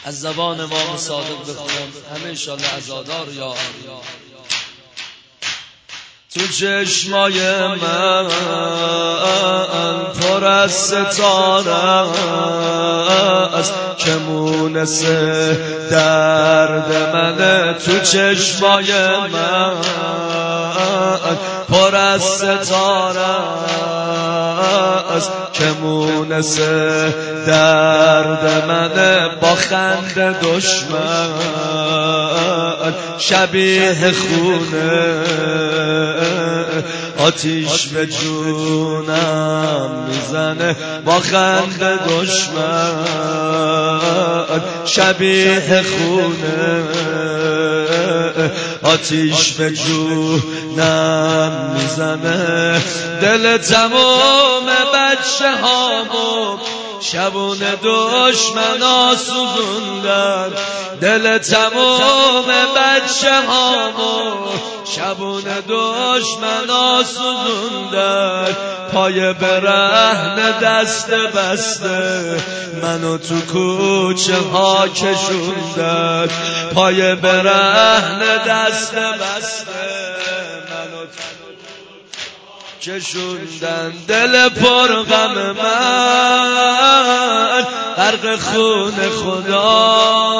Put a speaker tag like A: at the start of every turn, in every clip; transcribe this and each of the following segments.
A: از زبان امام صادق بخونم همه انشالله عزادار یا علی. تو چشمای من پر از ستاره است که مونس درد منه. تو چشمای من پر از ستاره است که مونس درد منه. با خنده دشمن شبیه خونه آتیش به جونم میزنه. با خنده دشمن شبیه خونه آتیش به جونم میزنه. دل تمام بچه هامو شبون دشمنا سوزوندن. دل تمام بچه هامو شبون دشمنا سوزوندن. پای برهنه دست بسته منو تو کوچه ها کشوندن. پای برهنه دست بسته منو کشوندن. دل پر غم من غرق خون خدا،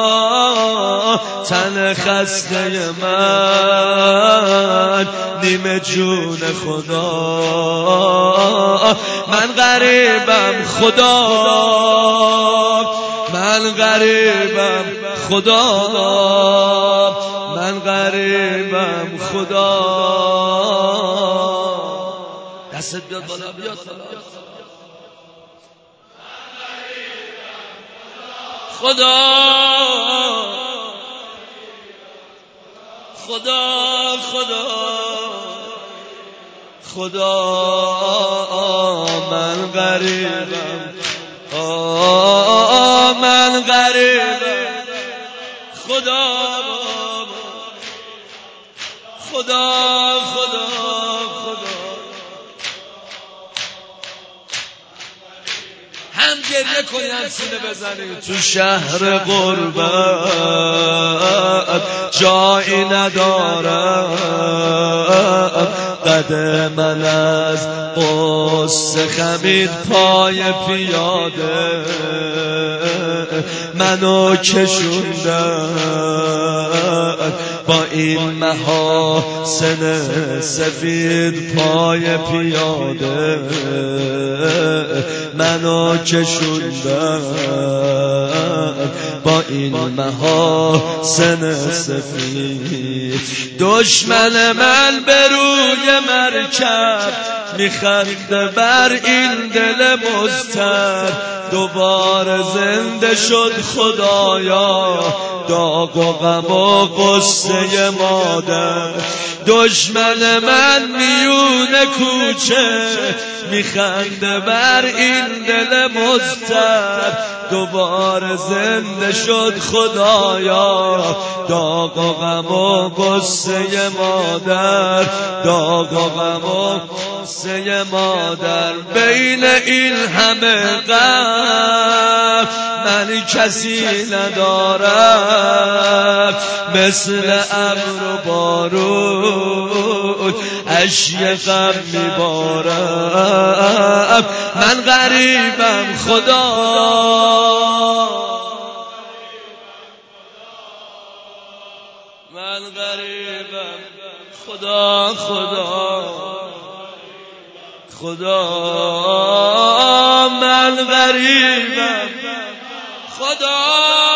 A: تن خسته من نیمه جون خدا. من غریبم خدا، من غریبم خدا، من غریبم خدا. دست بیاد بالا، بیاد بالا. خدا خدا خدا خدا من غریبم، من غریبم خدا خدا خدا خدا. هم گریه کنی هم سینه بزنی. تو شهر غربت جایی ندارم، قد من از قصه خمید پای پیاده منو کشوندن. با این محاسن سفید پای پیاده منو کشوندن. با این محاسن سفید دشمن من به روی مرکب میخنده بر این دل مضطر. دوباره زنده شد خدایا داغ و غم و قصه مادر. دشمن من میون کوچه میخنده بر این دل مضطر. دوباره زنده شد خدایا داغ و غم و قصه مادر. داغ و غم و قصه مادر. بین این همه غم من کسی ندارم، مثل ابر و بارون اشک غم میبارم. من غریبم خدا، من غریبم خدا خدا خدا. من غریبم خدا.